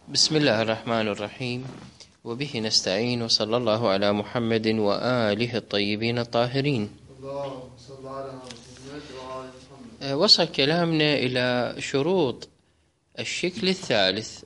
بسم الله الرحمن الرحيم، وبه نستعين، وصلى الله على محمد وآله الطيبين الطاهرين. اللهم صل على محمد وآل محمد. وصل كلامنا إلى شروط الشكل الثالث.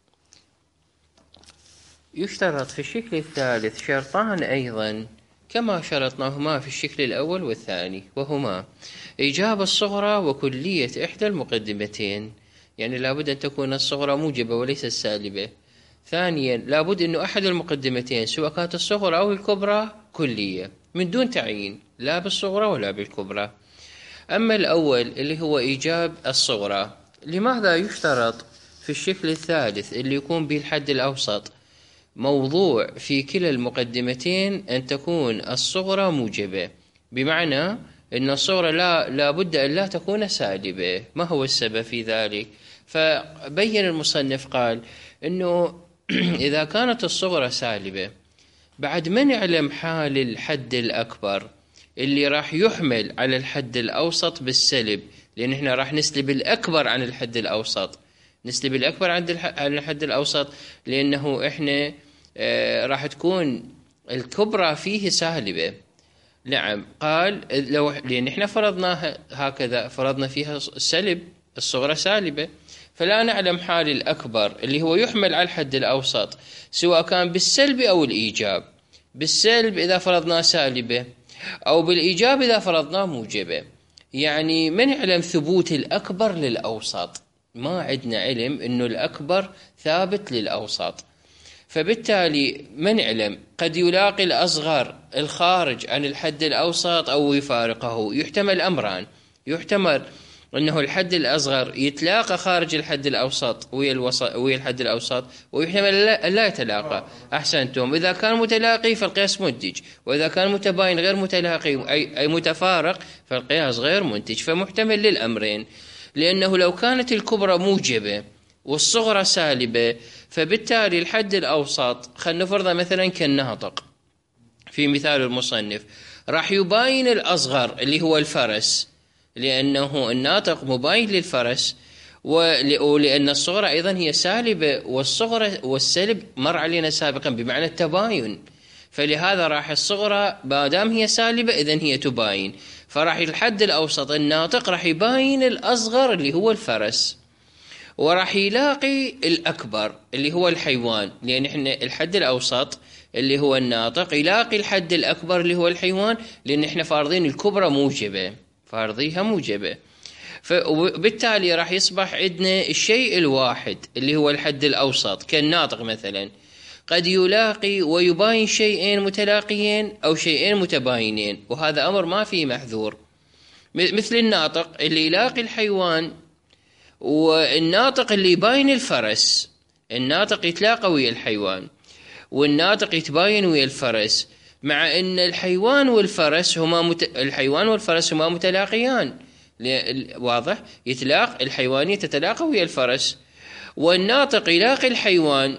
يشترط في الشكل الثالث شرطان أيضا كما شرطناهما في الشكل الأول والثاني، وهما إيجاب الصغرى وكلية إحدى المقدمتين، يعني لابد أن تكون الصغرى موجبة وليس السالبة. ثانيا لابد أن أحد المقدمتين سواء كانت الصغرى أو الكبرى كلية من دون تعيين لا بالصغرى ولا بالكبرى. أما الأول اللي هو إيجاب الصغرى، لماذا يشترط في الشكل الثالث اللي يكون به الحد الأوسط موضوع في كلا المقدمتين أن تكون الصغرى موجبة، بمعنى أن الصغرى لا بد أن لا تكون سالبة. ما هو السبب في ذلك؟ فبين المصنف قال أنه إذا كانت الصغرى سالبة بعد ما نعلم حال الحد الأكبر اللي راح يحمل على الحد الأوسط بالسلب، لأن احنا راح نسلب الأكبر عن الحد الأوسط، نسلب الأكبر عن الحد الأوسط، لأنه احنا راح تكون الكبرى فيه سالبة. نعم، قال لأن احنا فرضناها هكذا، فرضنا فيها السلب، الصغرى سالبة، فلا نعلم حال الأكبر اللي هو يحمل على الحد الأوسط سواء كان بالسلب أو الإيجاب. بالسلب إذا فرضنا سالبة، أو بالإيجاب إذا فرضنا موجبة. يعني ما نعلم ثبوت الأكبر للأوسط، ما عندنا علم أنه الأكبر ثابت للأوسط، فبالتالي ما نعلم قد يلاقي الأصغر الخارج عن الحد الأوسط أو يفارقه. يحتمل أمران، يحتمل أنه الحد الأصغر يتلاقى خارج الحد الأوسط ويا الحد الأوسط، ويحتمل لا يتلاقى. أحسنتم، إذا كان متلاقي فالقياس منتج، وإذا كان متباين غير متلاقي أي متفارق فالقياس غير منتج. فمحتمل للأمرين، لأنه لو كانت الكبرى موجبة والصغرى سالبة فبالتالي الحد الأوسط، خلينا نفرض مثلا كالناطق في مثال المصنف، راح يباين الأصغر اللي هو الفرس، لأنه الناطق مباين للفرس، ولأن الصغرى أيضا هي سالبة، والصغرى والسلب مر علينا سابقا بمعنى التباين، فلهذا راح الصغرى ما دام هي سالبة إذن هي تباين، فراح الحد الأوسط الناطق راح يباين الأصغر اللي هو الفرس، وراح يلاقي الأكبر اللي هو الحيوان، لأن احنا الحد الأوسط اللي هو الناطق يلاقي الحد الأكبر اللي هو الحيوان، لأن احنا فارضين الكبرى موجبة، فارضيها موجبة، وبالتالي راح يصبح عندنا الشيء الواحد اللي هو الحد الأوسط كالناطق مثلا قد يلاقي ويباين شيئين متلاقيين أو شيئين متباينين، وهذا أمر ما فيه محذور. مثل الناطق اللي يلاقي الحيوان، والناطق اللي يباين الفرس، الناطق يتلاقى ويا الحيوان والناطق يتباين ويا الفرس، مع ان الحيوان والفرس هما متلاقيان. واضح؟ يتلاقى الحيوانية تتلاقى ويا الفرس، والناطق يلاقي الحيوان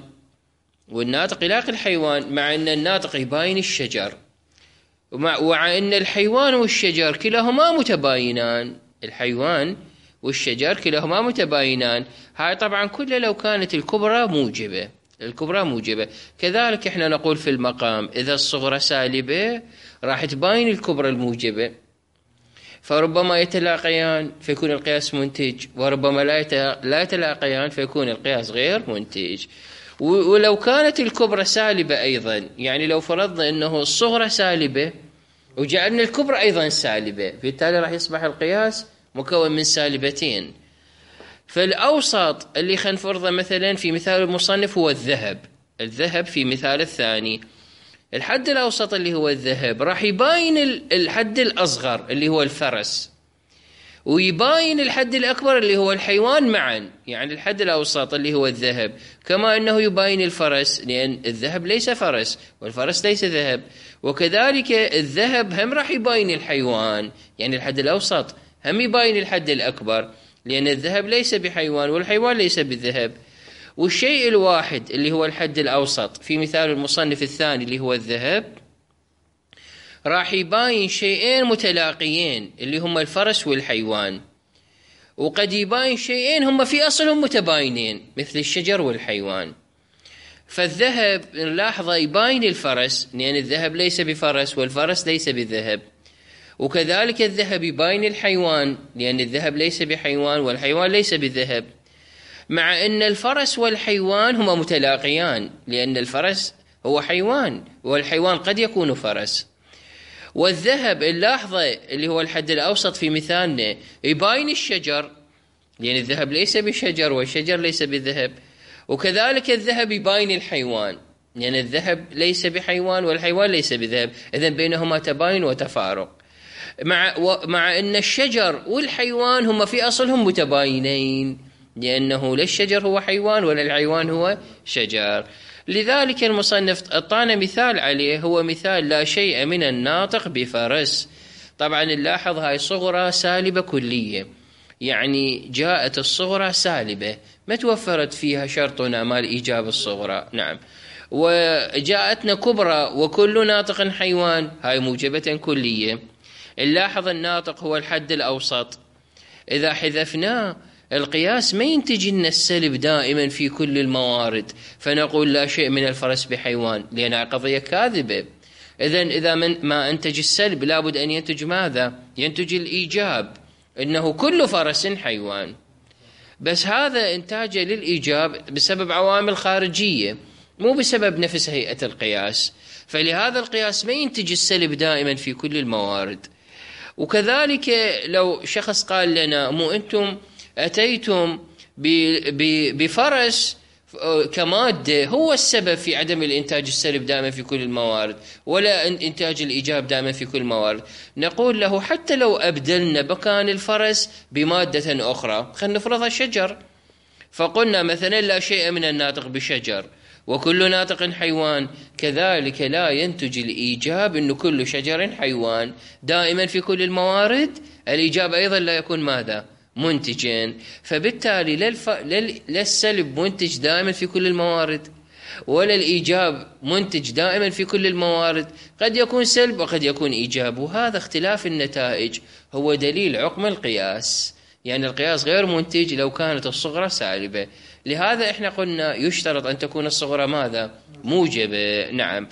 مع ان الناطق يباين الشجر، ومع ان الحيوان والشجر كلاهما متباينان، الحيوان والشجر كلاهما متباينان. هاي طبعا كله لو كانت الكبرى موجبة. كذلك احنا نقول في المقام إذا الصغرى سالبة راح تباين الكبرى الموجبة، فربما يتلاقيان فيكون القياس منتج، وربما لا يتلاقيان فيكون القياس غير منتج. ولو كانت الكبرى سالبة أيضا، يعني لو فرضنا أنه الصغرى سالبة وجعلنا الكبرى أيضا سالبة، بالتالي راح يصبح القياس مكون من سالبتين. فالأوسط اللي خلينا نفرضه مثلا في مثال المصنف هو الذهب في مثال الثاني، الحد الأوسط اللي هو الذهب راح يباين الحد الأصغر اللي هو الفرس، ويباين الحد الأكبر اللي هو الحيوان معا، يعني الحد الأوسط اللي هو الذهب كما أنه يباين الفرس، لأن الذهب ليس فرس والفرس ليس ذهب، وكذلك الذهب هم راح يباين الحيوان، يعني الحد الأوسط هم يباين الحد الأكبر، لأن الذهب ليس بحيوان والحيوان ليس بالذهب. والشيء الواحد اللي هو الحد الأوسط في مثال المصنف الثاني اللي هو الذهب راح يباين شيئين متلاقيين اللي هما الفرس والحيوان، وقد يباين شيئين هم في أصلهم متباينين مثل الشجر والحيوان. فالذهب نلاحظه يباين الفرس، لأن الذهب ليس بفرس والفرس ليس بالذهب، وكذلك الذهب يباين الحيوان، لأن الذهب ليس بحيوان والحيوان ليس بالذهب، مع أن الفرس والحيوان هما متلاقيان، لأن الفرس هو حيوان والحيوان قد يكون فرس. والذهب نلاحظه اللي هو الحد الأوسط في مثالنا يباين الشجر، لأن الذهب ليس بشجر والشجر ليس بالذهب، وكذلك الذهب يباين الحيوان، لأن الذهب ليس بحيوان والحيوان ليس بذهب، إذن بينهما تباين وتفارق. مع أن الشجر والحيوان هما في أصلهم متباينين، لأنه لا الشجر هو حيوان ولا الحيوان هو شجر. لذلك المصنف أعطانا مثال عليه، هو مثال لا شيء من الناطق بفرس. طبعا نلاحظ هاي صغرى سالبة كلية، يعني جاءت الصغرى سالبة، ما توفرت فيها شرطنا مال إيجاب الصغرى. نعم. وجاءتنا كبرى وكل ناطق حيوان، هاي موجبة كلية. نلاحظ الناطق هو الحد الأوسط، إذا حذفناه القياس ما ينتج لنا السلب دائما في كل الموارد، فنقول لا شيء من الفرس بحيوان، لأنها قضية كاذبة. إذا ما أنتج السلب لابد أن ينتج ماذا؟ ينتج الإيجاب، إنه كل فرس حيوان. بس هذا إنتاجه للإيجاب بسبب عوامل خارجية، مو بسبب نفس هيئة القياس، فلهذا القياس ما ينتج السلب دائما في كل الموارد. وكذلك لو شخص قال لنا مو أنتم أتيتم بفرس كمادة هو السبب في عدم الإنتاج السلب دائما في كل الموارد ولا إنتاج الإيجاب دائما في كل الموارد، نقول له حتى لو أبدلنا مكان الفرس بمادة أخرى، خلينا نفرضها شجر، فقلنا مثلا لا شيء من الناطق بشجر وكل ناطق حيوان، كذلك لا ينتج الإيجاب أن كل شجر حيوان دائما في كل الموارد، الإيجاب أيضا لا يكون ماذا؟ منتجا. فبالتالي لا السلب منتج دائما في كل الموارد ولا الإيجاب منتج دائما في كل الموارد، قد يكون سلب وقد يكون إيجاب، وهذا اختلاف النتائج هو دليل عقم القياس، يعني القياس غير منتج لو كانت الصغرى سالبة. لهذا احنا قلنا يشترط أن تكون الصغرى ماذا؟ موجبة. نعم.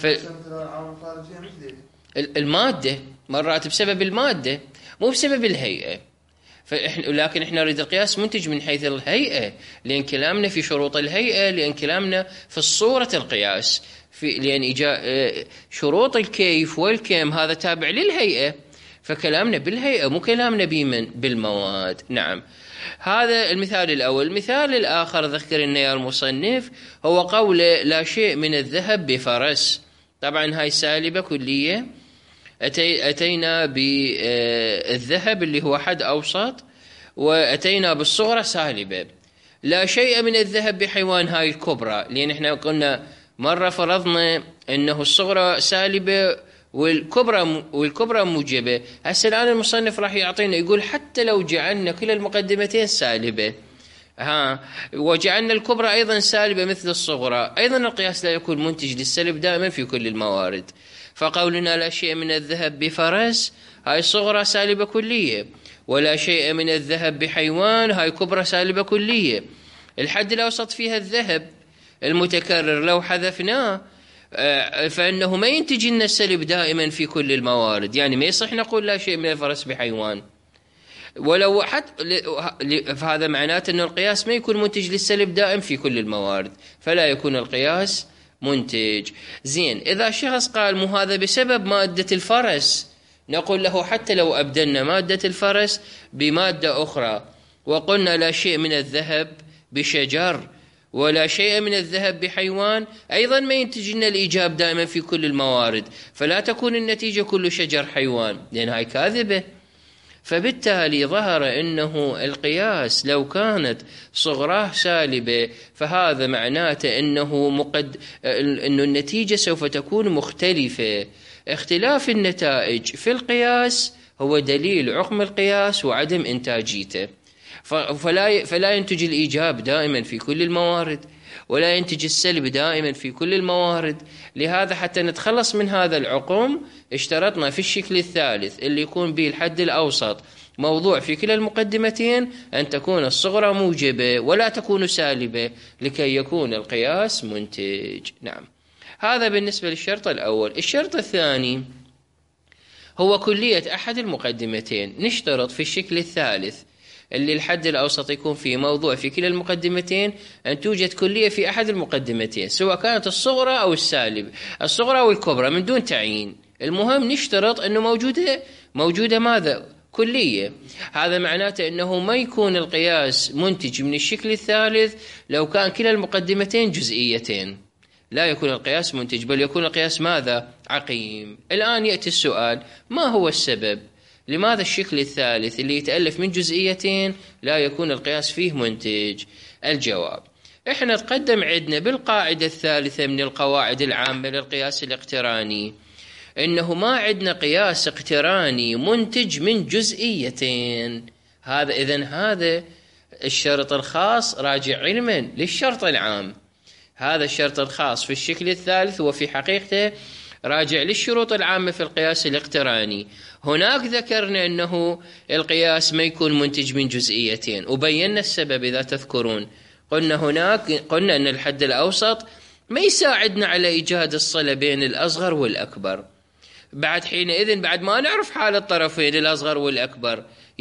المادة مرات بسبب المادة مو بسبب الهيئة، لكن احنا نريد القياس منتج من حيث الهيئة، لأن كلامنا في شروط الهيئة، لأن كلامنا في الصورة القياس، لأن شروط الكيف والكم هذا تابع للهيئة، فكلامنا بالهيئة مو كلامنا بالمواد. نعم. هذا المثال الأول. المثال الآخر ذكر لنا يا المصنف هو قول لا شيء من الذهب بفرس. طبعا هاي سالبة كلية، أتينا بالذهب اللي هو حد أوسط وأتينا بالصغرى سالبة. لا شيء من الذهب بحيوان، هاي الكبرى، لأن احنا قلنا مرة فرضنا أنه الصغرى سالبة والكبرى موجبة. هسه الآن المصنف راح يعطينا يقول حتى لو جعلنا كل المقدمتين سالبة وجعلنا الكبرى أيضا سالبة مثل الصغرى، أيضا القياس لا يكون منتج للسلب دائما في كل الموارد. فقولنا لا شيء من الذهب بفرس، هاي صغرى سالبة كلية، ولا شيء من الذهب بحيوان، هاي كبرى سالبة كلية. الحد الأوسط فيها الذهب المتكرر، لو حذفناه فإنه ما ينتج لنا السلب دائما في كل الموارد، يعني ما يصح نقول لا شيء من الفرس بحيوان، ولو فهذا معناته أن القياس ما يكون منتج للسلب دائم في كل الموارد، فلا يكون القياس منتج. زين، إذا شخص قال مو هذا بسبب مادة الفرس، نقول له حتى لو أبدلنا مادة الفرس بمادة أخرى وقلنا لا شيء من الذهب بشجر ولا شيء من الذهب بحيوان، أيضا ما ينتج لنا الإيجاب دائما في كل الموارد، فلا تكون النتيجة كل شجر حيوان، لأن هاي كاذبة. فبالتالي ظهر أنه القياس لو كانت صغراه سالبة فهذا معناته أنه النتيجة سوف تكون مختلفة. اختلاف النتائج في القياس هو دليل عقم القياس وعدم إنتاجيته، فلا ينتج الإيجاب دائما في كل الموارد ولا ينتج السلب دائما في كل الموارد. لهذا حتى نتخلص من هذا العقم اشترطنا في الشكل الثالث اللي يكون به الحد الأوسط موضوع في كلا المقدمتين أن تكون الصغرى موجبة ولا تكون سالبة لكي يكون القياس منتج. نعم، هذا بالنسبة للشرط الأول. الشرط الثاني هو كلية أحد المقدمتين. نشترط في الشكل الثالث اللي الحد الأوسط يكون فيه موضوع في كلا المقدمتين أن توجد كلية في أحد المقدمتين، سواء كانت الصغرى أو السالب، الصغرى أو الكبرى، من دون تعيين. المهم نشترط أنه موجودة ماذا؟ كلية. هذا معناته أنه ما يكون القياس منتج من الشكل الثالث لو كان كلا المقدمتين جزئيتين، لا يكون القياس منتج، بل يكون القياس ماذا؟ عقيم. الآن يأتي السؤال: ما هو السبب؟ لماذا الشكل الثالث اللي يتألف من جزئيتين لا يكون القياس فيه منتج؟ الجواب: احنا تقدم عندنا بالقاعدة الثالثة من القواعد العامة للقياس الاقتراني إنه ما عندنا قياس اقتراني منتج من جزئيتين. هذا الشرط الخاص راجع علما للشرط العام. هذا الشرط الخاص في الشكل الثالث وفي حقيقته راجع للشروط العامة في القياس الاقتراني. هناك ذكرنا أنه القياس ما يكون منتج من جزئيتين، وبينا السبب إذا تذكرون. قلنا أن الحد الأوسط ما يساعدنا على إيجاد الصلة بين الأصغر والأكبر. بعد حينئذ بعد ما نعرف حال الطرفين الأصغر والأكبر،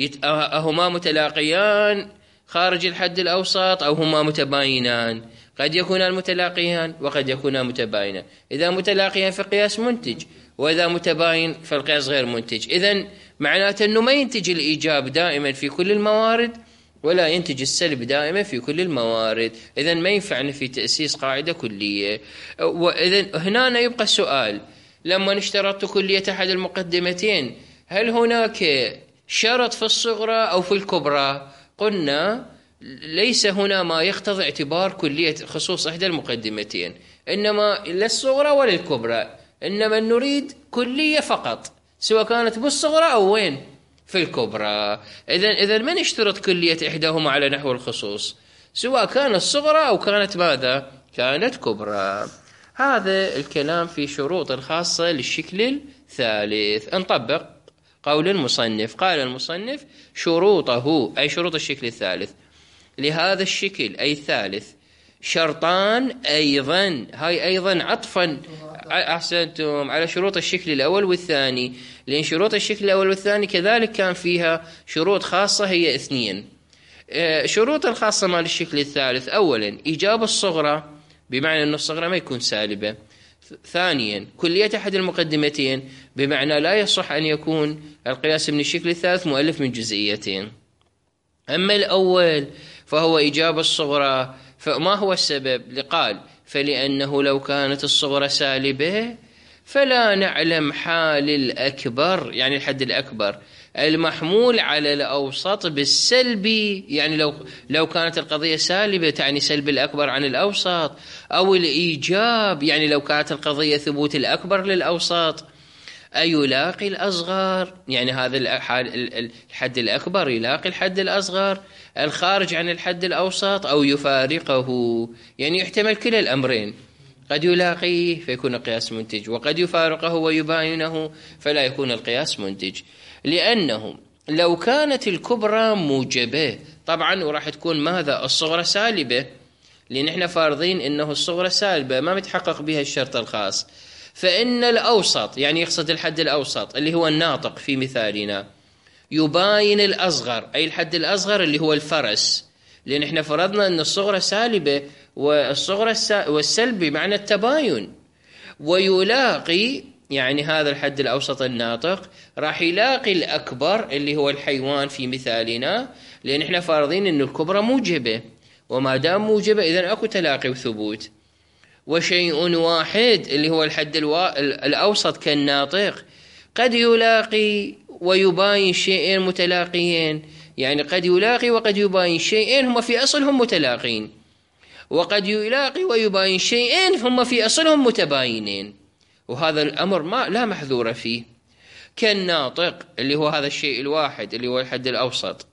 هما متلاقيان خارج الحد الأوسط أو هما متباينان. قد يكونان متلاقيان وقد يكونان متباينان. إذا متلاقيان فالقياس منتج، وإذا متباين فالقياس غير منتج. إذن معناته أنه ما ينتج الإيجاب دائما في كل الموارد ولا ينتج السلب دائما في كل الموارد. إذن ما ينفعنا في تأسيس قاعدة كلية. وإذن هنا يبقى السؤال: لما نشترط كلية أحد المقدمتين هل هناك شرط في الصغرى أو في الكبرى؟ قلنا ليس هنا ما يقتضي اعتبار كلية خصوص إحدى المقدمتين، إنما لا الصغرى ولا الكبرى، إنما نريد كلية فقط، سواء كانت بالصغرى أو وين في الكبرى. إذن ما نشترط كلية إحداهما على نحو الخصوص، سواء كانت صغرى أو كانت ماذا؟ كانت كبرى. هذا الكلام في شروط الخاصة للشكل الثالث. نطبق قول المصنف. قال المصنف: شروطه أي شروط الشكل الثالث لهذا الشكل أي الثالث شرطان أيضا. هاي أيضا عطفا أحسنتم على شروط الشكل الأول والثاني، لأن شروط الشكل الأول والثاني كذلك كان فيها شروط خاصة هي 2. شروط الخاصة مع الشكل الثالث: أولا إيجاب الصغرى، بمعنى أن الصغرى ما يكون سالبة. ثانيا كلية أحد المقدمتين، بمعنى لا يصح أن يكون القياس من الشكل الثالث مؤلف من جزئيتين. أما الأول فهو إيجاب الصغرى. فما هو السبب؟ قال: فلأنه لو كانت الصغرى سالبة فلا نعلم حال الأكبر، يعني الحد الأكبر المحمول على الأوسط بالسلبي. يعني لو كانت القضية سالبة تعني سلب الأكبر عن الأوسط، أو الإيجاب يعني لو كانت القضية ثبوت الأكبر للأوسط. أيلاقي الأصغر، يعني هذا الحد الأكبر يلاقي الحد الأصغر الخارج عن الحد الأوسط، أو يفارقه، يعني يحتمل كلا الأمرين. قد يلاقيه فيكون القياس منتج، وقد يفارقه ويباينه فلا يكون القياس منتج. لأنه لو كانت الكبرى موجبة طبعا وراح تكون ماذا؟ الصغرى سالبة، لأن احنا فارضين أنه الصغرى سالبة ما متحقق بها الشرط الخاص. فإن الأوسط، يعني يقصد الحد الأوسط اللي هو الناطق في مثالنا، يباين الأصغر أي الحد الأصغر اللي هو الفرس، لأن احنا فرضنا أن الصغرى سالبة والصغرى والسلبي معنى التباين. ويلاقي يعني هذا الحد الأوسط الناطق راح يلاقي الأكبر اللي هو الحيوان في مثالنا، لأن احنا فارضين أن الكبرى موجبة، وما دام موجبة إذن أكو تلاقي وثبوت. وشيء واحد اللي هو الحد الأوسط كالناطق قد يلاقي ويباين شيئين متلاقيين، يعني قد يلاقي وقد يباين شيئين هم في أصلهم متلاقين، وقد يلاقي ويباين شيئين هم في أصلهم متباينين، وهذا الأمر لا محذور فيه. كالناطق اللي هو هذا الشيء الواحد اللي هو الحد الأوسط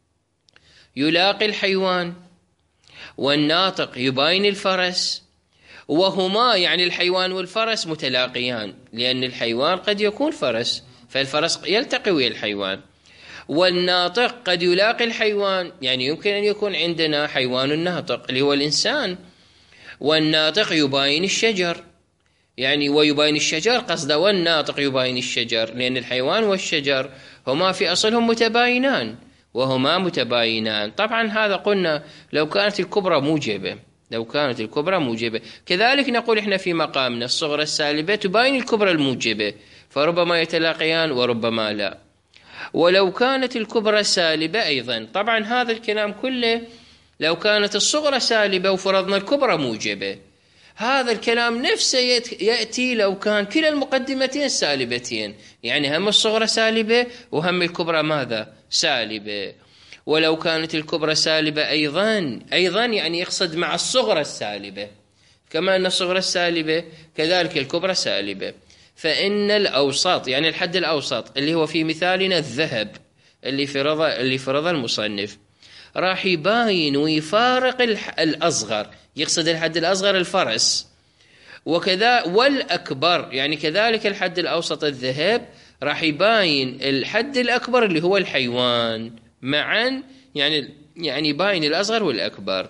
يلاقي الحيوان، والناطق يباين الفرس، وهما يعني الحيوان والفرس متلاقيان، لأن الحيوان قد يكون فرس فالفرس يلتقي ويا الحيوان. والناطق قد يلاقي الحيوان، يعني يمكن أن يكون عندنا حيوان ناطق اللي هو الإنسان، والناطق يباين الشجر، يعني ويباين الشجر قصده والناطق يباين الشجر، لأن الحيوان والشجر هما في أصلهم متباينان وهما متباينان. طبعا هذا قلنا لو كانت الكبرى موجبة، لو كانت الكبرى موجبة. كذلك نقول إحنا في مقامنا الصغرى السالبة تباين الكبرى الموجبة، فربما يتلاقيان وربما لا. ولو كانت الكبرى سالبة أيضا، طبعا هذا الكلام كله لو كانت الصغرى سالبة وفرضنا الكبرى موجبة. هذا الكلام نفسه يأتي لو كان كلا المقدمتين سالبتين، يعني هم الصغرى سالبة وهم الكبرى ماذا؟ سالبة. ولو كانت الكبرى سالبة أيضا يعني يقصد مع الصغرى السالبة، كما أن الصغرى السالبة كذلك الكبرى سالبة. فإن الأوسط يعني الحد الأوسط اللي هو في مثالنا الذهب اللي فرض المصنف راح يباين ويفارق الأصغر، يقصد الحد الأصغر الفرس، وكذا والأكبر يعني كذلك الحد الأوسط الذهب راح يباين الحد الأكبر اللي هو الحيوان معا، يعني يباين الأصغر والأكبر.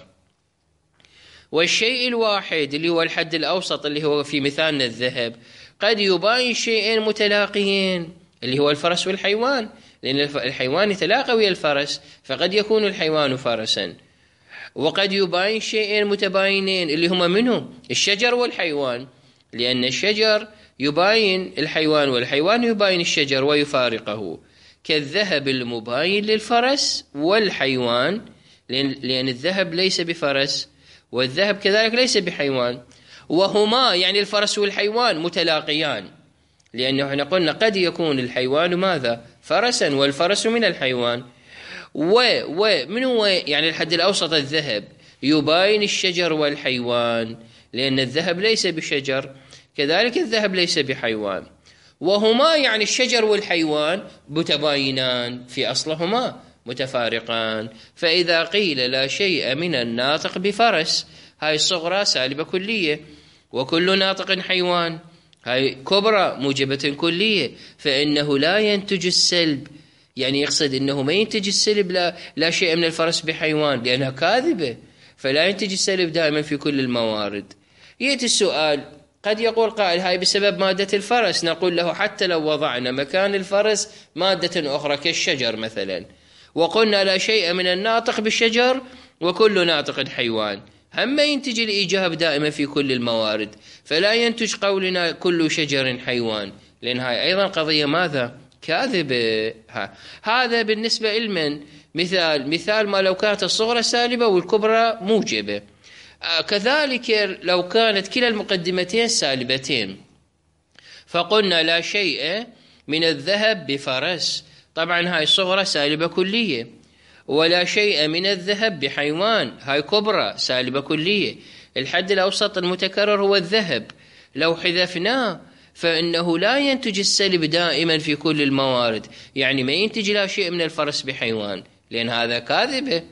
والشيء الواحد اللي هو الحد الأوسط اللي هو في مثالنا الذهب قد يباين شيئين متلاقيين اللي هو الفرس والحيوان، لأن الحيوان يتلاقى ويا الفرس، فقد يكون الحيوان فرسا. وقد يباين شيئين متباينين اللي هما منهم الشجر والحيوان، لأن الشجر يباين الحيوان والحيوان يباين الشجر ويفارقه، كالذهب المباين للفرس والحيوان، لأن الذهب ليس بفرس والذهب كذلك ليس بحيوان، وهما يعني الفرس والحيوان متلاقيان، لأنه احنا قلنا قد يكون الحيوان ماذا؟ فرسا، والفرس من الحيوان. ومن هو يعني الحد الأوسط الذهب يباين الشجر والحيوان، لأن الذهب ليس بشجر كذلك الذهب ليس بحيوان، وهما يعني الشجر والحيوان متباينان في أصلهما متفارقان. فإذا قيل لا شيء من الناطق بفرس، هاي الصغرى سالبة كلية، وكل ناطق حيوان، هاي كبرى موجبة كلية، فإنه لا ينتج السلب، يعني يقصد أنه ما ينتج السلب لا شيء من الفرس بحيوان لأنها كاذبة، فلا ينتج السلب دائما في كل الموارد. يأتي السؤال، قد يقول قائل هاي بسبب مادة الفرس، نقول له حتى لو وضعنا مكان الفرس مادة أخرى كالشجر مثلا، وقلنا لا شيء من الناطق بالشجر وكل ناطق حيوان، هم ينتج الإيجاب دائما في كل الموارد، فلا ينتج قولنا كل شجر حيوان، لأن هاي أيضا قضية ماذا؟ كاذبة. هذا بالنسبة لمن؟ مثال ما لو كانت الصغرى سالبة والكبرى موجبة. كذلك لو كانت كلا المقدمتين سالبتين، فقلنا لا شيء من الذهب بفرس، طبعا هاي الصغرى سالبة كلية، ولا شيء من الذهب بحيوان، هاي كبرى سالبة كلية. الحد الأوسط المتكرر هو الذهب، لو حذفناه فإنه لا ينتج السلب دائما في كل الموارد، يعني ما ينتج لا شيء من الفرس بحيوان، لأن هذا كاذبة.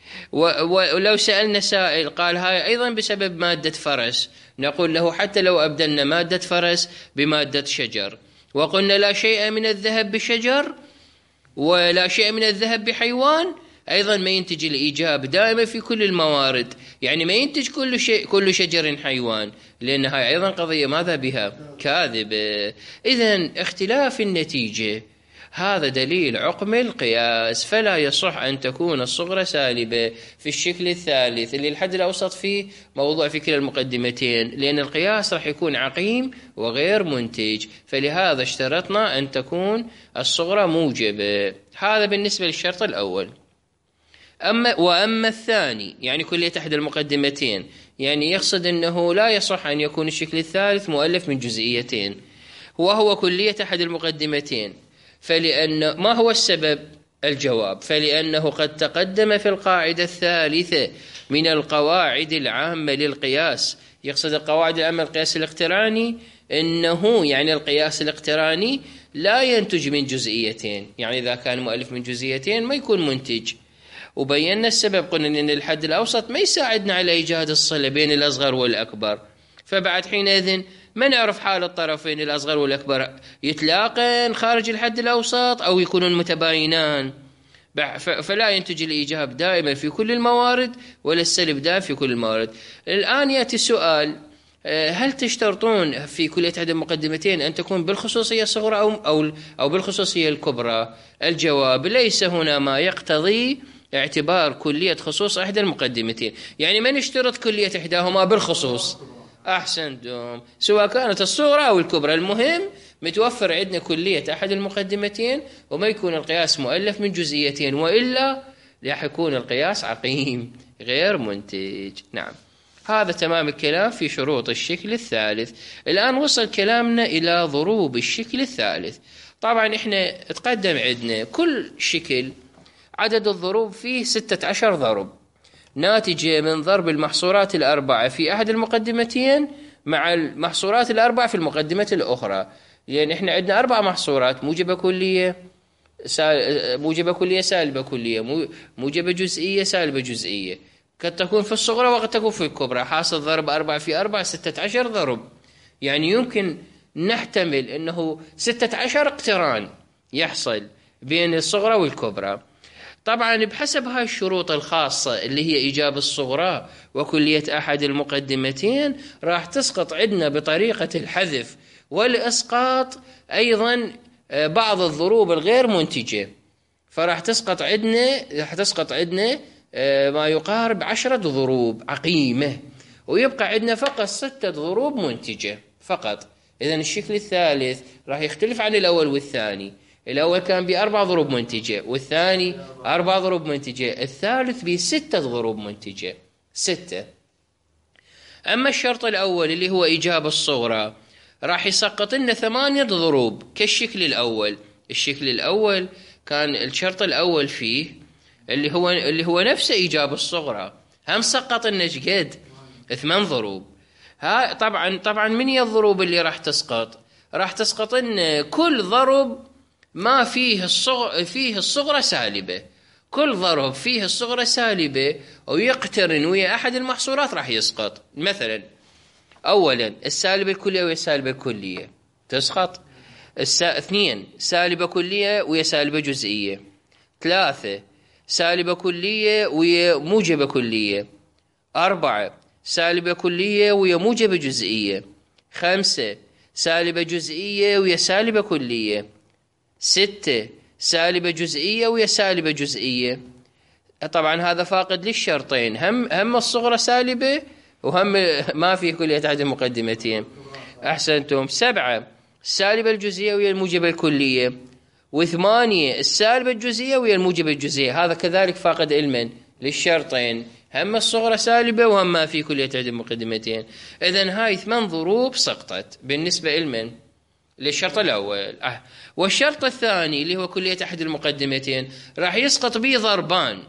ولو سألنا سائل قال هاي أيضا بسبب مادة فرس، نقول له حتى لو أبدلنا مادة فرس بمادة شجر، وقلنا لا شيء من الذهب بشجر ولا شيء من الذهب بحيوان، أيضا ما ينتج الإيجاب دائما في كل الموارد، يعني ما ينتج كل شجر حيوان، لأن هاي أيضا قضية ماذا بها؟ كاذبة. إذن اختلاف النتيجة هذا دليل عقم القياس، فلا يصح أن تكون الصغرى سالبة في الشكل الثالث اللي الحد الأوسط فيه موضوع في كلا المقدمتين، لأن القياس راح يكون عقيم وغير منتج، فلهذا اشترطنا أن تكون الصغرى موجبة. هذا بالنسبة للشرط الأول. وأما الثاني يعني كلية أحد المقدمتين، يعني يقصد أنه لا يصح أن يكون الشكل الثالث مؤلف من جزئيتين، وهو كلية أحد المقدمتين. فلأن ما هو السبب؟ الجواب فلأنه قد تقدم في القاعدة الثالثة من القواعد العامة للقياس، يقصد القواعد العامة للقياس الاقتراني، أنه يعني القياس الاقتراني لا ينتج من جزئيتين، يعني إذا كان مؤلف من جزئيتين ما يكون منتج. وبينا السبب، قلنا أن الحد الأوسط ما يساعدنا على إيجاد الصلة بين الأصغر والأكبر، فبعد حينئذ ما نعرف حال الطرفين الأصغر والأكبر يتلاقن خارج الحد الأوسط أو يكونون متباينان، فلا ينتج الإيجاب دائما في كل الموارد ولا السلب دائما في كل الموارد. الآن يأتي السؤال: هل تشترطون في كلية إحدى المقدمتين أن تكون بالخصوصية الصغرى أو بالخصوصية الكبرى؟ الجواب: ليس هنا ما يقتضي اعتبار كلية خصوص إحدى المقدمتين، يعني ما نشترط كلية إحداهما بالخصوص. أحسنتم، سواء كانت الصغرى أو الكبرى، المهم متوفر عندنا كلية أحد المقدمتين وما يكون القياس مؤلف من جزئيتين، وإلا راح يكون القياس عقيم غير منتج. نعم، هذا تمام الكلام في شروط الشكل الثالث. الآن وصل كلامنا إلى ضروب الشكل الثالث. طبعا إحنا تقدم عندنا كل شكل عدد الضروب فيه 16 ضرب، ناتجة من ضرب المحصورات الأربعة في أحد المقدمتين مع المحصورات الأربعة في المقدمة الأخرى. يعني إحنا عندنا 4 محصورات: موجبة كلية، موجبة كلية سالبة كلية، موجبة جزئية سالبة جزئية، قد تكون في الصغرى وقد تكون في الكبرى. حاصل ضرب 4 في 4 16 ضرب، يعني يمكن نحتمل أنه 16 اقتران يحصل بين الصغرى والكبرى. طبعا بحسب هاي الشروط الخاصة اللي هي إيجاب الصغرى وكلية أحد المقدمتين، راح تسقط عندنا بطريقة الحذف والإسقاط أيضا بعض الضروب الغير منتجة، فراح تسقط عندنا ما يقارب 10 ضروب عقيمة، ويبقى عندنا فقط 6 ضروب منتجة فقط. إذن الشكل الثالث راح يختلف عن الأول والثاني. الأول كان ب4 ضروب منتجة، والثاني 4 ضروب منتجة، الثالث ب6 ضروب منتجة 6. أما الشرط الأول اللي هو إيجاب الصغرى راح يسقط لنا 8 ضروب كالشكل الأول. الشكل الأول كان الشرط الأول فيه اللي هو نفس إيجاب الصغرى، هم سقط لنا قد 8 ضروب. ها طبعا من هي الضروب اللي راح تسقط؟ راح تسقط لنا كل ضرب ما فيه الصغرى سالبة. كل ضرب فيه الصغرى سالبة ويقترن ويا أحد المحصورات راح يسقط. مثلا أولا السالبة الكلية ويا السالبة الكلية تسقط. 2 سالبة كلية ويا سالبة جزئية. 3 سالبة كلية ويا موجبة كلية. 4 سالبة كلية ويا موجبة جزئية. 5 سالبة جزئية ويا سالبة كلية. 6 سالبة جزئية ويا سالبة جزئية. طبعا هذا فاقد للشرطين، هم الصغرى سالبة وهم ما في كلية أحد المقدمتين. أحسنتم. 7 السالبة الجزئية ويا الموجبة الكلية. 8 السالبة الجزئية ويا الموجبة الجزئية، هذا كذلك فاقد علما للشرطين، هم الصغرى سالبة وهم ما في كلية أحد المقدمتين. إذن هاي 8 ضروب سقطت بالنسبة علما للشرط الأول. والشرط الثاني اللي هو كلية أحد المقدمتين راح يسقط به ضربان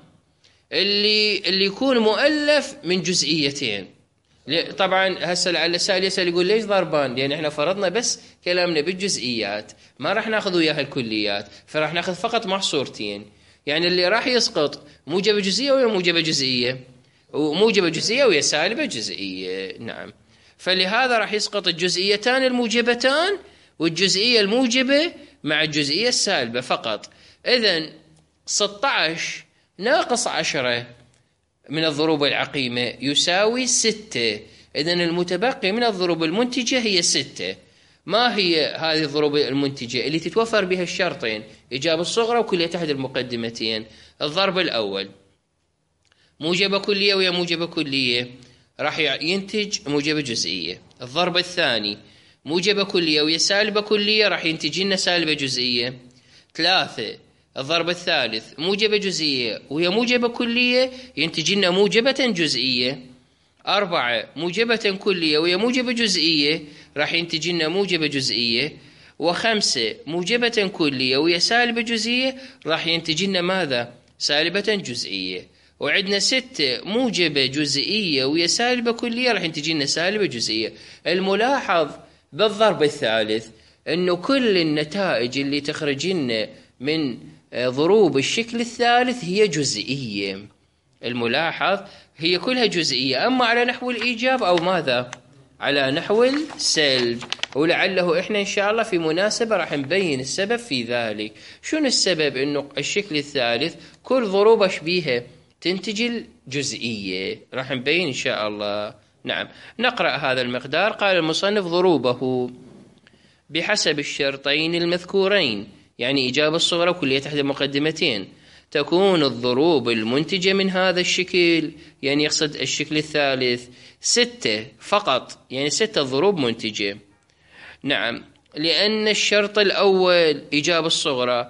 اللي يكون مؤلف من جزئيتين. طبعا هسه لعل السائل يسأل يقول ليش ضربان؟ لأن احنا فرضنا بس كلامنا بالجزئيات، ما راح ناخذ وياها الكليات، فراح ناخذ فقط محصورتين. يعني اللي راح يسقط موجبة جزئية ويا موجبة جزئية، وموجبة جزئية ويا سالبة جزئية. نعم، فلهذا راح يسقط الجزئيتان الموجبتان والجزئية الموجبة مع الجزئية السالبة فقط. إذن 16 ناقص 10 من الضروب العقيمة يساوي 6. إذن المتبقي من الضروب المنتجة هي 6. ما هي هذه الضروب المنتجة اللي تتوفر بها الشرطين إيجاب الصغرى وكلية أحد المقدمتين؟ الضرب الأول موجبة كلية ويا موجبة كلية راح ينتج موجبة جزئية. الضرب الثاني موجبة كلية ويا سالبة كلية راح ينتج لنا سالبة جزئية. 3 الضرب الثالث موجبة جزئية ويا موجبة كلية ينتج لنا موجبة جزئية. 4 موجبة كلية ويا موجبة جزئية راح ينتج لنا موجبة جزئية. 5 موجبة كلية ويا سالبة جزئية راح ينتج لنا ماذا؟ سالبة جزئية. وعندنا 6 موجبة جزئية ويا سالبة كلية راح ينتج لنا سالبة جزئية. الملاحظ بالضرب الثالث أنه كل النتائج اللي تخرج لنا من ضروب الشكل الثالث هي جزئية. الملاحظ هي كلها جزئية، أما على نحو الإيجاب أو ماذا؟ على نحو السلب، ولعله إحنا إن شاء الله في مناسبة راح نبين السبب في ذلك. شنو السبب؟ إنه الشكل الثالث كل ضروب شبيهة تنتج الجزئية، راح نبين إن شاء الله. نعم، نقرأ هذا المقدار. قال المصنف: ضروبه بحسب الشرطين المذكورين، يعني إجابة الصغرى وكلية إحدى المقدمتين، تكون الضروب المنتجة من هذا الشكل، يعني يقصد الشكل الثالث 6 فقط، يعني 6 ضروب منتجة. نعم، لأن الشرط الأول إجابة الصغرى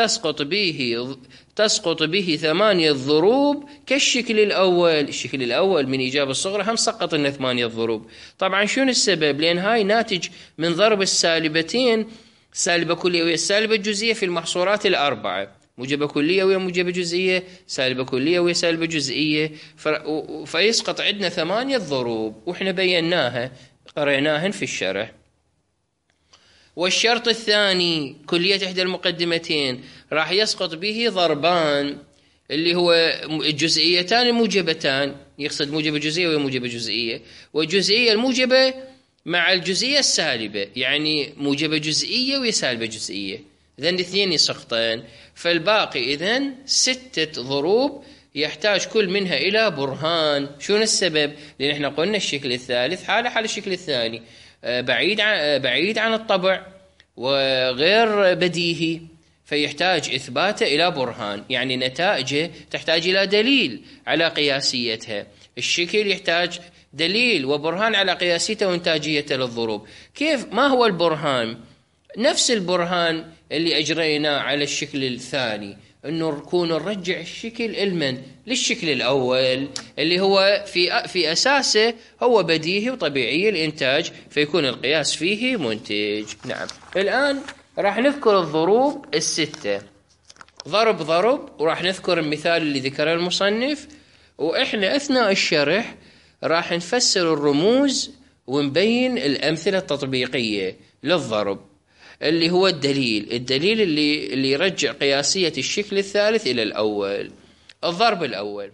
تسقط به 8 ضروب كالشكل الأول. الشكل الأول من إجابة الصغرى هم سقط لنا 8 ضروب. طبعا شنو السبب؟ لأن هاي ناتج من ضرب السالبتين، سالبة كلية ويا السالبة الجزئية في المحصورات الأربعة، موجبة كلية ويا موجبة جزئية، سالبة كلية ويا سالبة جزئية، فيسقط عندنا 8 ضروب، وإحنا بيناها قريناهن في الشرح. والشرط الثاني كلية إحدى المقدمتين راح يسقط به ضربان، اللي هو الجزئيتان الموجبتان، يقصد موجبة جزئية وموجبة جزئية، والجزئية الموجبة مع الجزئية السالبة، يعني موجبة جزئية وسالبة جزئية، إذن الاثنين يسقطان. فالباقي إذن 6 ضروب يحتاج كل منها إلى برهان. شون السبب؟ لأن احنا قلنا الشكل الثالث حال الشكل الثاني، بعيد عن الطبع وغير بديهي، فيحتاج إثباته إلى برهان، يعني نتائجه تحتاج إلى دليل على قياسيتها. الشكل يحتاج دليل وبرهان على قياسيته وإنتاجيته للضروب. كيف؟ ما هو البرهان؟ نفس البرهان اللي أجريناه على الشكل الثاني، أنه نكون نرجع الشكل للشكل الأول، اللي هو في أساسه هو بديهي وطبيعي الإنتاج، فيكون القياس فيه منتج. نعم، الآن راح نذكر الضروب 6 ضرب، وراح نذكر المثال اللي ذكره المصنف، وإحنا أثناء الشرح راح نفسر الرموز ونبين الأمثلة التطبيقية للضرب، اللي هو الدليل اللي يرجع قياسية الشكل الثالث إلى الأول. الضرب الأول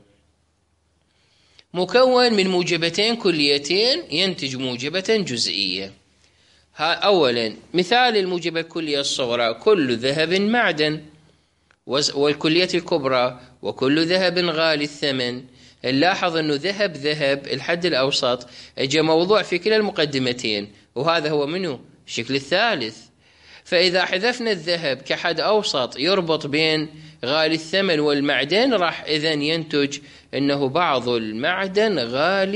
مكون من موجبتين كليتين ينتج موجبة جزئية. أولا مثال الموجبة الكلية الصغرى: كل ذهب معدن، والكلية الكبرى: وكل ذهب غالي الثمن. نلاحظ أنه ذهب الحد الأوسط اجى موضوع في كلا المقدمتين، وهذا هو منه الشكل الثالث. فإذا حذفنا الذهب كحد أوسط يربط بين غالي الثمن والمعدن، راح إذن ينتج أنه بعض المعدن غالي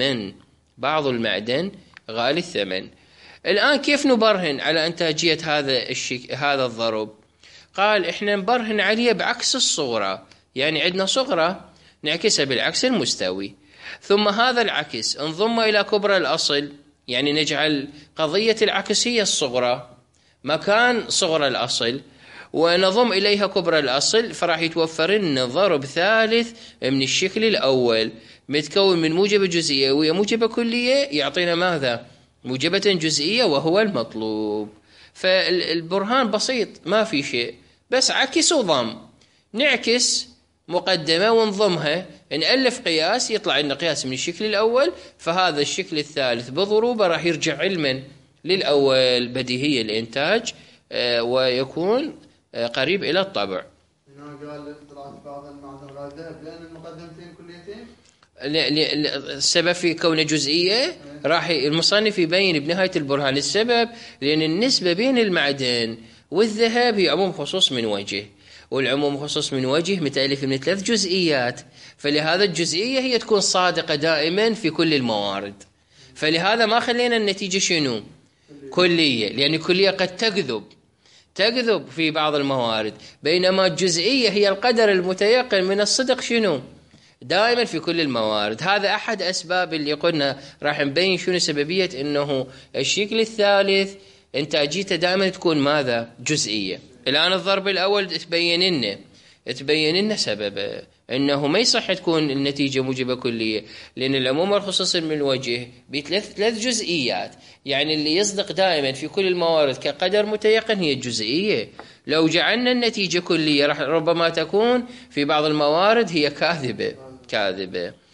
الثمن. الآن كيف نبرهن على إنتاجية هذا الضرب؟ قال إحنا نبرهن عليه بعكس الصغرى، يعني عندنا صغرى نعكسها بالعكس المستوي، ثم هذا العكس انضم إلى كبرى الأصل، يعني نجعل قضية العكس هي الصغرى مكان صغرى الأصل، ونضم إليها كبرى الأصل، فراح يتوفر لنا ضرب ثالث من الشكل الأول متكون من موجبة جزئية وهي موجبة كلية، يعطينا ماذا؟ موجبة جزئية، وهو المطلوب. فالبرهان بسيط، ما في شيء، بس عكس وضم، نعكس مقدمة ونضمها، نألف قياس يطلع لنا قياس من الشكل الأول، فهذا الشكل الثالث بضروبه راح يرجع علما للأول بديهي الإنتاج، ويكون قريب إلى الطبع. هنا قال طلعت بعض المعدن غير ذهب لأن المقدمتين كليتين، السبب في كونه جزئية راح المصنف يبين بنهاية البرهان السبب، لأن النسبة بين المعدن والذهب هي عموم خصوص من وجه، والعموم خصوص من وجه متألف من 3 جزئيات، فلهذا الجزئية هي تكون صادقة دائما في كل الموارد، فلهذا ما خلينا النتيجة شنو؟ كلية، لأن الكلية قد تكذب في بعض الموارد، بينما الجزئية هي القدر المتيقن من الصدق شنو؟ دائما في كل الموارد. هذا أحد أسباب اللي قلنا راح نبين شنو سببية أنه الشكل الثالث إنتاجيته دائما تكون ماذا؟ جزئية. الآن الضرب الأول تبين لنا سببه، أنه ما يصح تكون النتيجة موجبة كلية، لأن العموم الخصوص من الوجه ب3 جزئيات، يعني اللي يصدق دائما في كل الموارد كقدر متيقن هي الجزئية. لو جعلنا النتيجة كلية ربما تكون في بعض الموارد هي كاذبة.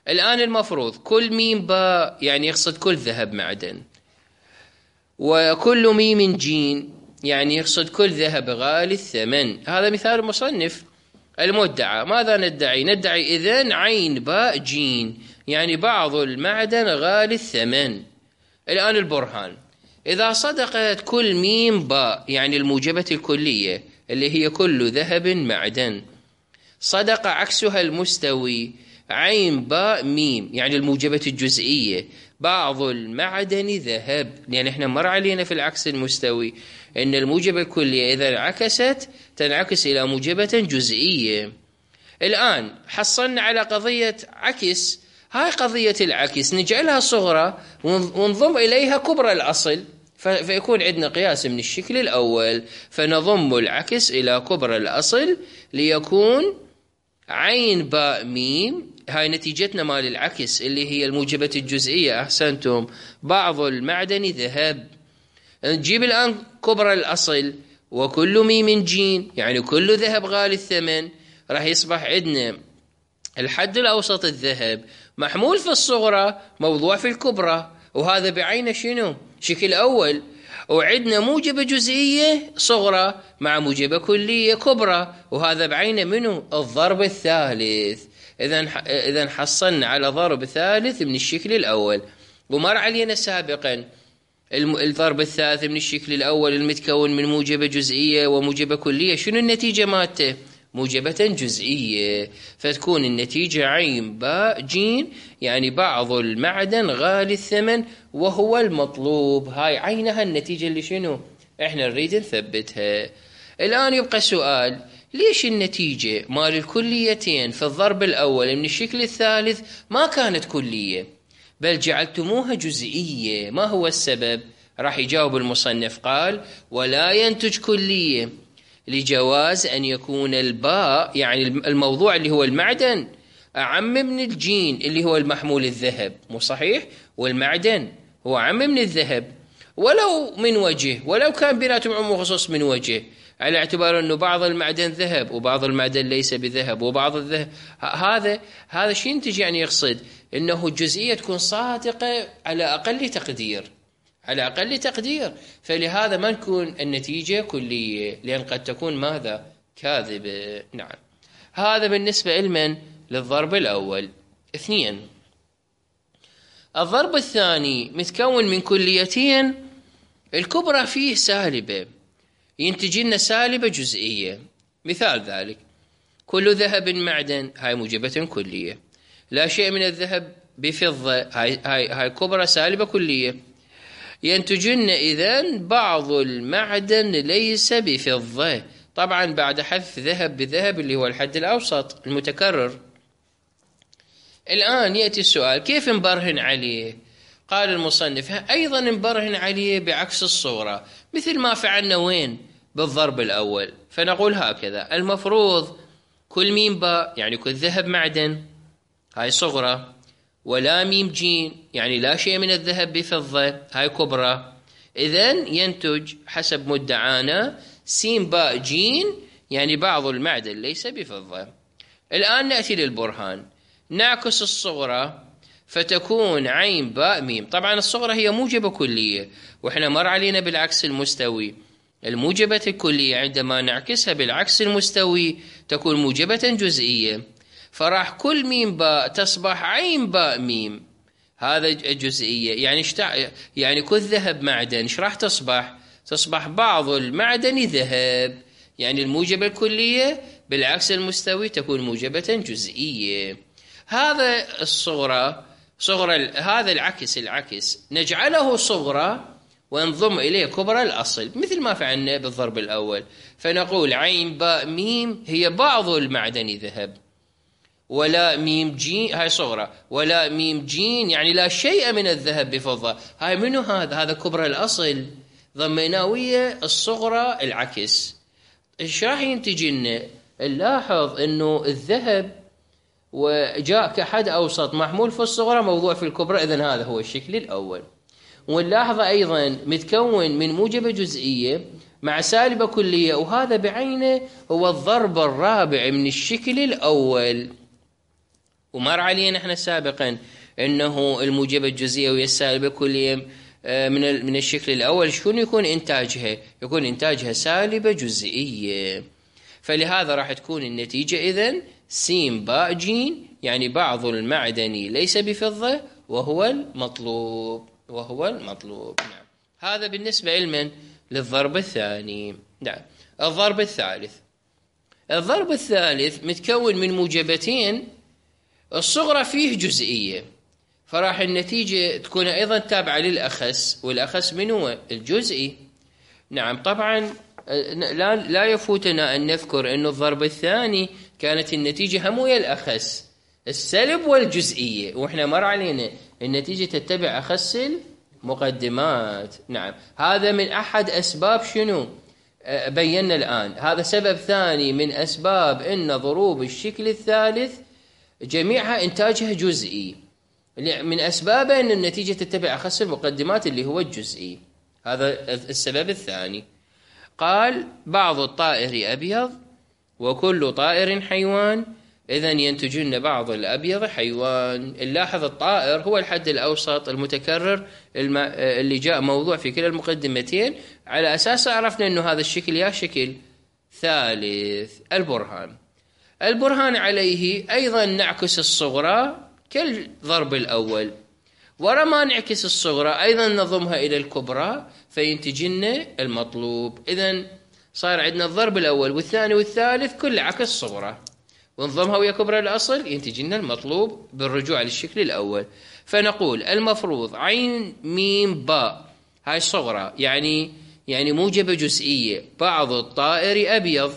الآن المفروض كل ميم باء يعني يقصد كل ذهب معدن، وكل ميم جين يعني يقصد كل ذهب غالي الثمن. هذا مثال المصنف المدعى. ماذا ندعي؟ ندعي إذن عين باء جين يعني بعض المعدن غالي الثمن. الآن البرهان: إذا صدقت كل ميم باء يعني الموجبة الكلية اللي هي كل ذهب معدن، صدق عكسها المستوي عين باء ميم يعني الموجبة الجزئية بعض المعدن ذهب، لأن احنا مر علينا في العكس المستوي أن الموجبة الكلية إذا انعكست تنعكس إلى موجبة جزئية. الآن حصلنا على قضية عكس. هاي قضية العكس نجعلها صغرى ونضم إليها كبرى الأصل، فيكون عندنا قياس من الشكل الأول، فنضم العكس إلى كبرى الأصل ليكون عين باء ميم. هاي نتيجتنا مال العكس اللي هي الموجبة الجزئية. أحسنتم، بعض المعدن ذهب. نجيب الآن كبرى الأصل وكل ميم جين يعني كل ذهب غالي الثمن، راح يصبح عندنا الحد الأوسط الذهب محمول في الصغرى موضوع في الكبرى، وهذا بعينه شنو؟ شكل أول. وعندنا موجبة جزئية صغرى مع موجبة كلية كبرى، وهذا بعينه منه الضرب الثالث. إذن حصلنا على ضرب ثالث من الشكل الأول. ومر علينا سابقا الضرب الثالث من الشكل الأول المتكون من موجبة جزئية وموجبة كلية، شنو النتيجة مالته؟ موجبة جزئية، فتكون النتيجة عين باء جين يعني بعض المعدن غالي الثمن وهو المطلوب. هاي عينها النتيجة اللي شنو احنا نريد نثبتها. الآن يبقى سؤال: ليش النتيجة مال الكليتين في الضرب الأول من الشكل الثالث ما كانت كلية بل جعلتموها جزئية؟ ما هو السبب؟ راح يجاوب المصنف قال: ولا ينتج كلية لجواز أن يكون الباء يعني الموضوع اللي هو المعدن أعم من الجين اللي هو المحمول الذهب، مو صحيح؟ والمعدن هو أعم من الذهب ولو من وجه، ولو كان بيناتهم عموم وخصوص من وجه، على اعتبار أنه بعض المعدن ذهب وبعض المعدن ليس بذهب وبعض الذهب. هذا شيء ينتج يعني يقصد أنه الجزئية تكون صادقة على أقل تقدير، على أقل تقدير، فلهذا ما نكون النتيجة كلية، لأن قد تكون ماذا؟ كاذبة. نعم، هذا بالنسبة لمن؟ للضرب الأول. 2. الضرب الثاني متكون من كليتين، الكبرى فيه سالبة، ينتج لنا سالبة جزئية. مثال ذلك: كل ذهب معدن، هاي موجبة كلية. لا شيء من الذهب بفضة، هاي كبرى سالبة كلية. ينتجن إذن بعض المعدن ليس بفضة، طبعا بعد حذف ذهب بذهب اللي هو الحد الأوسط المتكرر. الآن يأتي السؤال: كيف نبرهن عليه؟ قال المصنف: أيضا نبرهن عليه بعكس الصورة مثل ما فعلنا وين؟ بالضرب الأول. فنقول هكذا: المفروض كل ميم باء يعني كل ذهب معدن، هاي صغرى، ولا ميم جين يعني لا شيء من الذهب بفضة، هاي كبرى. إذن ينتج حسب مدعانا سين باء جين يعني بعض المعدن ليس بفضة. الآن نأتي للبرهان، نعكس الصغرى فتكون عين باء ميم. طبعا الصغرى هي موجبة كلية، وإحنا مر علينا بالعكس المستوي الموجبة الكلية عندما نعكسها بالعكس المستوي تكون موجبة جزئية، فراح كل ميم باء تصبح عين باء ميم. هذا الجزئية يعني كل ذهب معدن ايش راح تصبح بعض المعدن ذهب، يعني الموجبة الكلية بالعكس المستوي تكون موجبة جزئية. هذا صغرى هذا العكس نجعله صغرى ونضم إليه كبرى الأصل مثل ما فعلنا بالضرب الأول، فنقول عين باء ميم هي بعض المعدن ذهب، ولا ميم جين هاي صغرى، ولا ميم جين يعني لا شيء من الذهب بفضة. هاي منو هذا كبرى الأصل، ضميناه ويا الصغرى العكس. ايش راح ينتج لنا؟ نلاحظ انه الذهب وجاء كحد أوسط محمول في الصغرى موضوع في الكبرى، إذن هذا هو الشكل الأول. ونلاحظ أيضا متكون من موجبة جزئية مع سالبة كلية، وهذا بعينه هو الضرب الرابع من الشكل الأول. ومر علينا احنا سابقا انه الموجبة الجزئية ويا السالبة الكلية من الشكل الاول شنو يكون انتاجها؟ يكون انتاجها سالبة جزئية. فلهذا راح تكون النتيجة اذن س باء ج، يعني بعض المعدني ليس بفضة وهو المطلوب. نعم. هذا بالنسبة لمن؟ للضرب الثاني. نعم. الضرب الثالث متكون من موجبتين، الصغرى فيه جزئية، فراح النتيجة تكون أيضا تابعة للأخس، والأخس من هو؟ الجزئي. نعم. طبعا لا يفوتنا أن نذكر أن الضرب الثاني كانت النتيجة هم ويا الأخس، السلب والجزئية، وإحنا مر علينا النتيجة تتبع أخس المقدمات. نعم. هذا من أحد أسباب شنو؟ بينا الآن هذا سبب ثاني من أسباب أن ضروب الشكل الثالث جميعها إنتاجها جزئي، من أسبابه أن النتيجة تتبع أخس المقدمات اللي هو الجزئي. هذا السبب الثاني. قال بعض الطائر أبيض وكل طائر حيوان، إذن ينتجن بعض الأبيض حيوان. نلاحظ الطائر هو الحد الأوسط المتكرر اللي جاء موضوع في كلا المقدمتين، على أساس عرفنا أنه هذا الشكل يا شكل ثالث. البرهان عليه أيضا نعكس الصغرى كالضرب الأول، ورما نعكس الصغرى أيضا نضمها إلى الكبرى فينتجن المطلوب. إذن صار عندنا الضرب الأول والثاني والثالث كل عكس صغرى، ونضمها ويا كبرى الأصل ينتجن المطلوب بالرجوع للشكل الأول. فنقول المفروض عين ميم باء، هاي صغرى يعني موجبة جزئية، بعض الطائر أبيض،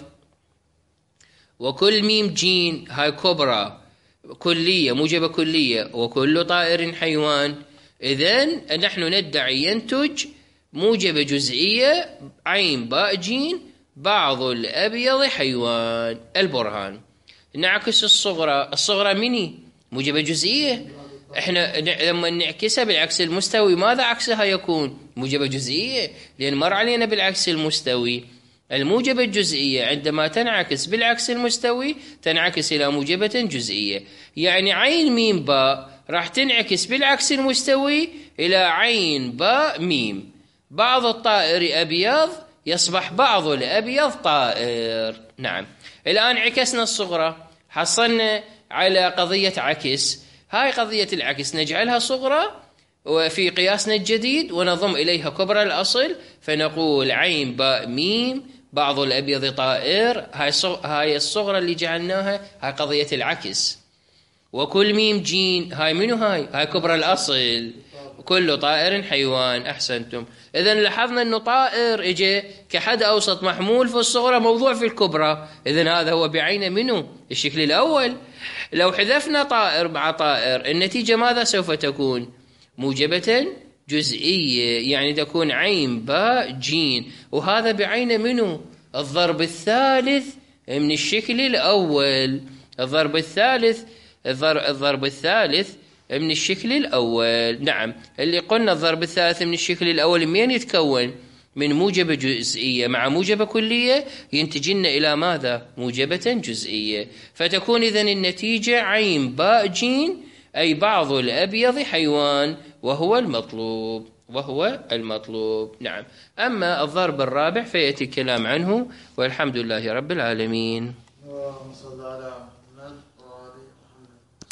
وكل ميم جين هاي كبرى كلية موجبة كلية، وكل طائر حيوان. إذن نحن ندعي ينتج موجبة جزئية عين باء جين بعض الأبيض حيوان. البرهان نعكس الصغرى مني موجبة جزئية، احنا لما نعكسها بالعكس المستوي ماذا عكسها يكون؟ موجبة جزئية، لأن مر علينا بالعكس المستوي. الموجبة الجزئية عندما تنعكس بالعكس المستوي تنعكس إلى موجبة جزئية، يعني عين ميم باء راح تنعكس بالعكس المستوي إلى عين باء ميم. بعض الطائر أبيض يصبح بعض الأبيض طائر. نعم. الآن عكسنا الصغرى، حصلنا على قضية عكس. هاي قضية العكس نجعلها صغرى وفي قياسنا الجديد ونضم إليها كبرى الأصل، فنقول عين باء ميم بعض الأبيض طائر. هاي الصغرى اللي جعلناها هاي قضية العكس. وكل ميم جين هاي منو؟ هاي كبرى الأصل، كل طائر حيوان. أحسنتم. إذن لاحظنا أنه طائر إجي كحد أوسط محمول في الصغرى موضوع في الكبرى، إذن هذا هو بعينه منه الشكل الأول. لو حذفنا طائر مع طائر النتيجة ماذا سوف تكون؟ موجبة جزئية، يعني تكون عين باء جين، وهذا بعينه منه الضرب الثالث من الشكل الأول. الضرب الثالث من الشكل الأول. نعم. اللي قلنا الضرب الثالث من الشكل الأول من يتكون؟ من موجبة جزئية مع موجبة كلية ينتجن إلى ماذا؟ موجبة جزئية. فتكون إذن النتيجة عين باء جين أي بعض الأبيض حيوان وهو المطلوب. نعم. أما الضرب الرابع فيأتي الكلام عنه، والحمد لله رب العالمين. اللهم صل على